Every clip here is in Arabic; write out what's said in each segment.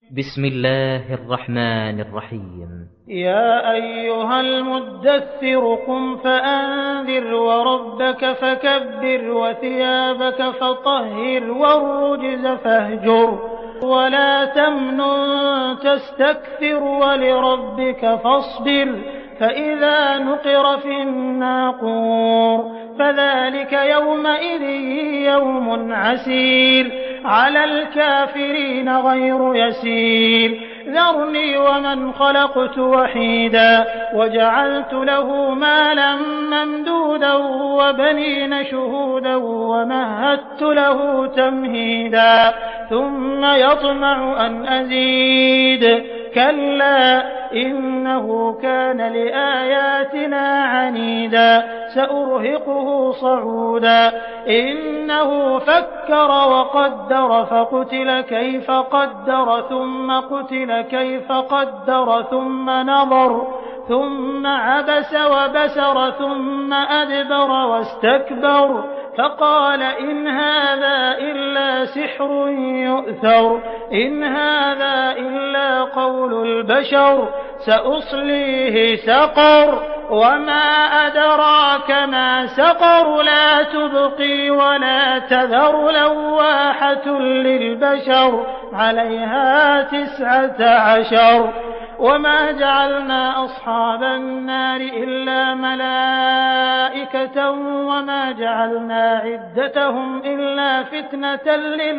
بسم الله الرحمن الرحيم. يا أيها المدثر قم فأنذر وربك فكبر وثيابك فطهر والرجز فاهجر ولا تمنن تستكثر ولربك فاصبر فإذا نقر في الناقور فذلك يومئذ يوم عسير على الكافرين غير يسير ذرني ومن خلقت وحيدا وجعلت له مالا ممدودا وبنين شهودا ومهدت له تمهيدا ثم يطمع أن أزيد كلا إنه كان لآياتنا عنيدا سأرهقه صعودا إنه فكر وقدر فقتل كيف قدر ثم قتل كيف قدر ثم نظر ثم عبس وبسر ثم أدبر واستكبر فقال إن هذا إلا سحر يؤثر إن هذا إلا قول البشر سأصليه سقر وما أدراك ما سقر لا تبقي ولا تذر لواحة للبشر عليها 19 وما جعلنا أصحاب النار إلا ملائكة وما جعلنا عدتهم إلا فتنة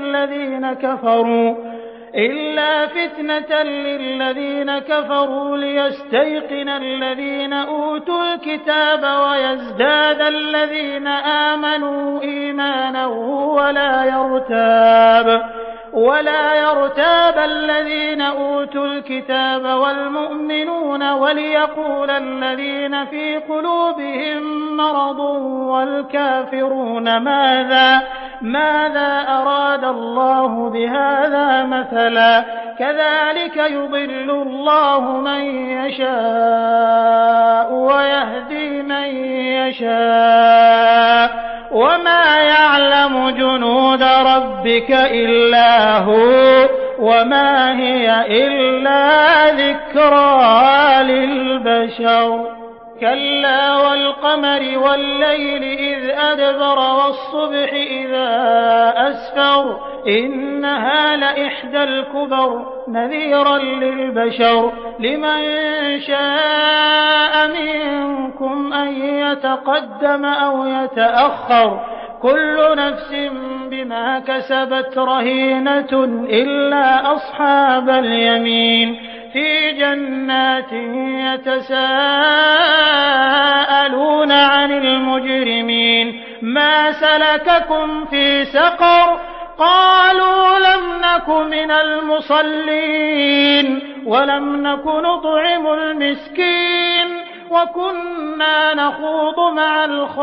للذين كفروا ليستيقن الذين أوتوا الكتاب ويزداد الذين آمنوا إيمانا ولا يرتاب الذين أوتوا الكتاب والمؤمنون وليقول الذين في قلوبهم مرض والكافرون ماذا أراد الله بهذا مثلا كذلك يضل الله من يشاء ويهدي من يشاء وما يعلم جنود ربك إلا هو وما هي إلا ذكرى للبشر كلا والقمر والليل إذ أدبر والصبح إذا أسفر إنها لإحدى الكبر نذيرا للبشر لمن شاء منكم أن يتقدم أو يتأخر كل نفس بما كسبت رهينة إلا أصحاب اليمين في جنات يتساءلون عن المجرمين ما سلككم في سقر قالوا لم نك من المصلين ولم نك نطعم المسكين وكنا نخوض مع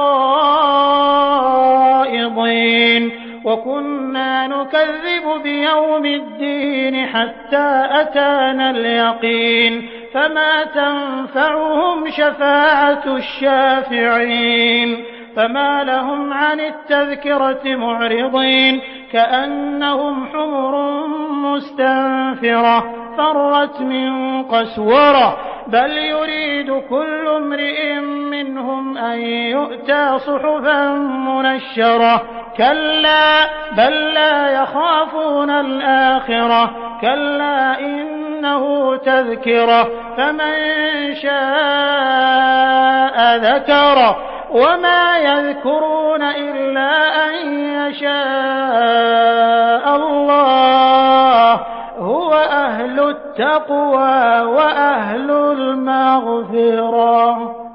الخائضين وكنا نكذب بيوم الدين حتى أتانا اليقين فما تنفعهم شفاعة الشافعين فما لهم عن التذكرة معرضين كأنهم حمر مستنفرة فرت من قسورة بل يريد كل امرئ منهم أن يؤتى صحفا منشرة كلا بل لا يخافون الآخرة كلا إنه تذكرة فمن شاء ذكره وما يذكرون إلا أن يشاء الله هو أهل التقوى وأهل المغفرة.